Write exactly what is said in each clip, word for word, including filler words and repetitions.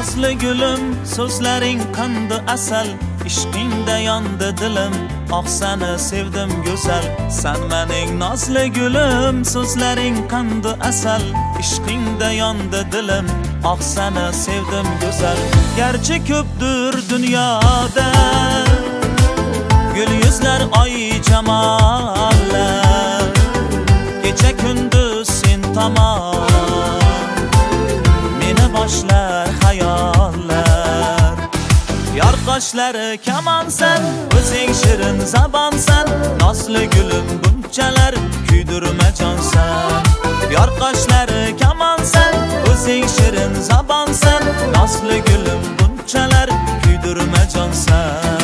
Nazlı gülüm, sözlerin kandı asal, ishqingda yondi dilim, ah seni sevdim güzel. Sen mening nazlı gülüm, sözlerin kandı asal, ishqingda yondi dilim, ah seni sevdim güzel. Gerçi köptür dünyada gül yüzler, ay cemaller, gece gündüz sen tamam, meni başlar hayaller. Yar kaşları keman sen, özün şirin zaban sen, nazlı gülüm bunçalar küydürme can sen. Yar kaşları keman sen, özün şirin zaban sen, nazlı gülüm bunçalar küydürme can sen.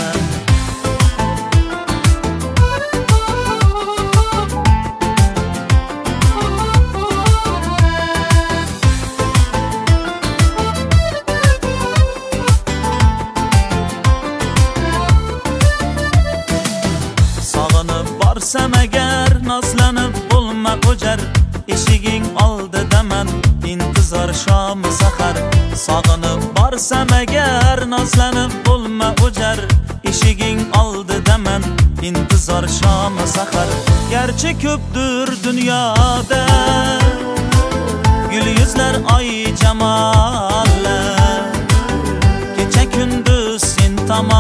Barsam eğer nazlanıp bulma ucar, eshiging oldi demen intizor shom sahar. Sog'inib barsam eğer nazlanıp bulma ucar, eshiging oldi demen intizor shom sahar. Gerçi köptür dünyada gül yüzler, ay cemaller, gece gündüz sen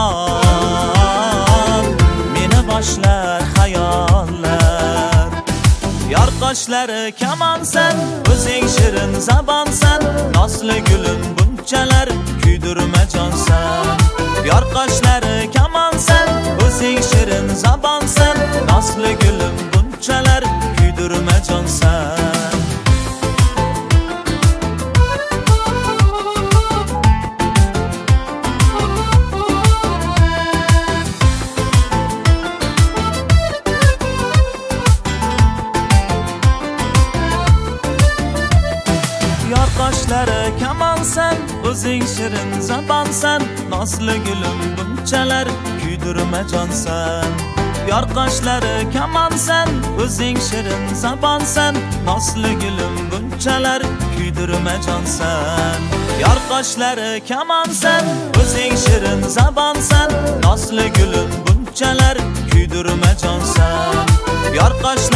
tamam, meni başlar hayaller. Yar kaşları keman sen, özün şirin zaban sen, nazlı gülüm bunçalar küydürme can sen. Yar kaşları keman sen, özün şirin zaban sen, nazlı gülüm bunçalar küydürme can sen. Kaşları keman sen, özün şirin zaban sen, nazlı gülüm bunçalar küydürme can sen. Yar kaşları keman sen, özün şirin zaban sen, nazlı gülüm bunçalar küydürme can sen. Yar kaşları keman sen, özün şirin zaban sen, nazlı gülüm bunçalar küydürme can sen. Yar kaşları